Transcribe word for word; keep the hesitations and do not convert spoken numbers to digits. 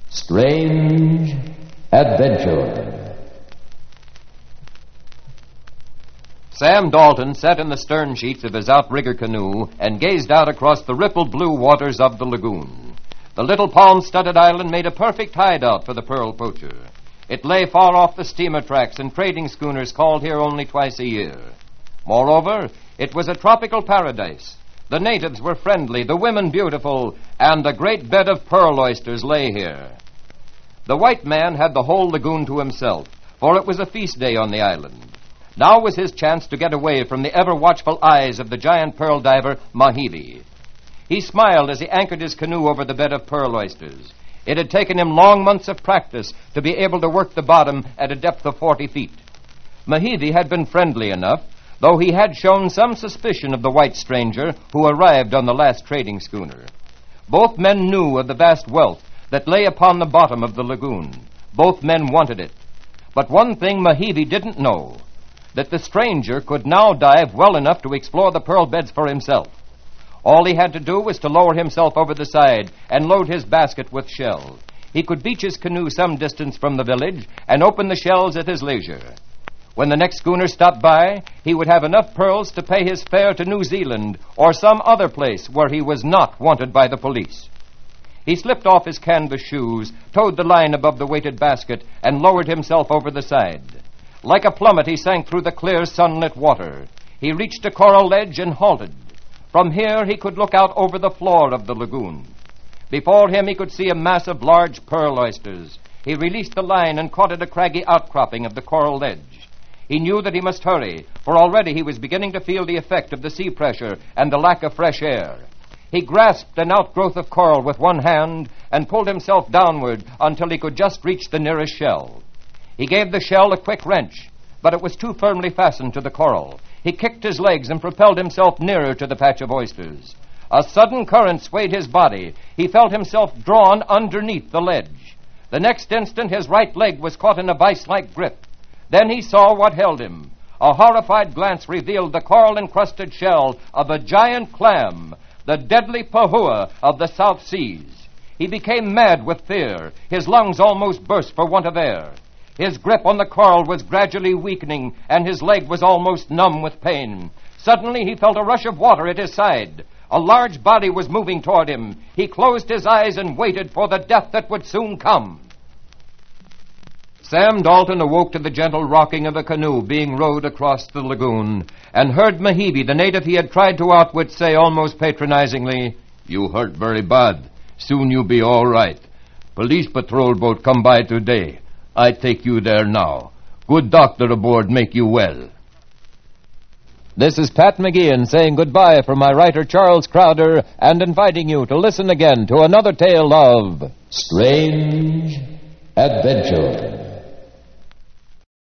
Strange Adventure. Sam Dalton sat in the stern sheets of his outrigger canoe and gazed out across the rippled blue waters of the lagoon. The little palm-studded island made a perfect hideout for the pearl poacher. It lay far off the steamer tracks and trading schooners called here only twice a year. Moreover, it was a tropical paradise. The natives were friendly, the women beautiful, and a great bed of pearl oysters lay here. The white man had the whole lagoon to himself, for it was a feast day on the island. Now was his chance to get away from the ever-watchful eyes of the giant pearl diver, Mahivy. He smiled as he anchored his canoe over the bed of pearl oysters. It had taken him long months of practice to be able to work the bottom at a depth of forty feet. Mahivy had been friendly enough, though he had shown some suspicion of the white stranger who arrived on the last trading schooner. Both men knew of the vast wealth that lay upon the bottom of the lagoon. Both men wanted it. But one thing Mahivy didn't know, that the stranger could now dive well enough to explore the pearl beds for himself. All he had to do was to lower himself over the side and load his basket with shells. He could beach his canoe some distance from the village and open the shells at his leisure. When the next schooner stopped by, he would have enough pearls to pay his fare to New Zealand or some other place where he was not wanted by the police. He slipped off his canvas shoes, towed the line above the weighted basket, and lowered himself over the side. Like a plummet, he sank through the clear, sunlit water. He reached a coral ledge and halted. From here, he could look out over the floor of the lagoon. Before him, he could see a mass of large pearl oysters. He released the line and caught at a craggy outcropping of the coral ledge. He knew that he must hurry, for already he was beginning to feel the effect of the sea pressure and the lack of fresh air. He grasped an outgrowth of coral with one hand and pulled himself downward until he could just reach the nearest shell. He gave the shell a quick wrench, but it was too firmly fastened to the coral. He kicked his legs and propelled himself nearer to the patch of oysters. A sudden current swayed his body. He felt himself drawn underneath the ledge. The next instant, his right leg was caught in a vice-like grip. Then he saw what held him. A horrified glance revealed the coral-encrusted shell of a giant clam, the deadly pahua of the South Seas. He became mad with fear. His lungs almost burst for want of air. His grip on the coral was gradually weakening, and his leg was almost numb with pain. Suddenly, he felt a rush of water at his side. A large body was moving toward him. He closed his eyes and waited for the death that would soon come. Sam Dalton awoke to the gentle rocking of a canoe being rowed across the lagoon and heard Mahivy, the native he had tried to outwit, say almost patronizingly, "You hurt very bad. Soon you be all right. Police patrol boat come by today. I take you there now. Good doctor aboard make you well." This is Pat McGeehan saying goodbye from my writer Charles Crowder and inviting you to listen again to another tale of Strange Adventure.